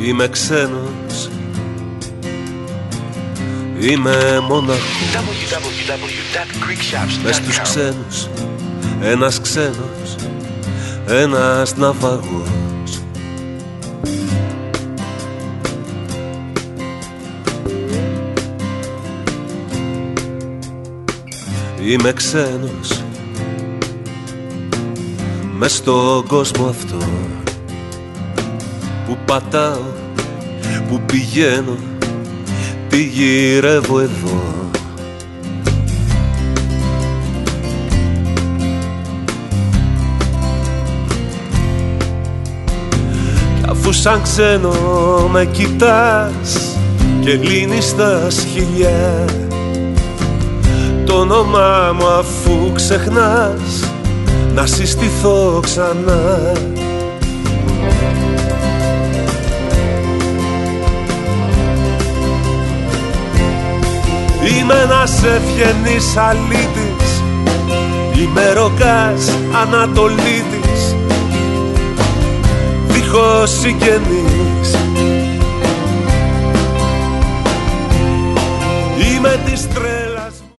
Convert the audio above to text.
Είμαι ξένος, είμαι μοναχός. Μες τους ξένους, ένας ξένος, ένας ναυαγός. Είμαι ξένος μες στον κόσμο αυτό που πατάω, που πηγαίνω, τι γυρεύω εδώ. Κι αφού σαν ξένο με κοιτάς και λύνεις τα σκυλιά, το όνομά μου αφού ξεχνάς, να συστηθώ ξανά. Είμαι ένας ευγενής αλήτης, είμαι ροκάς ανατολίτης, δίχως συγγενείς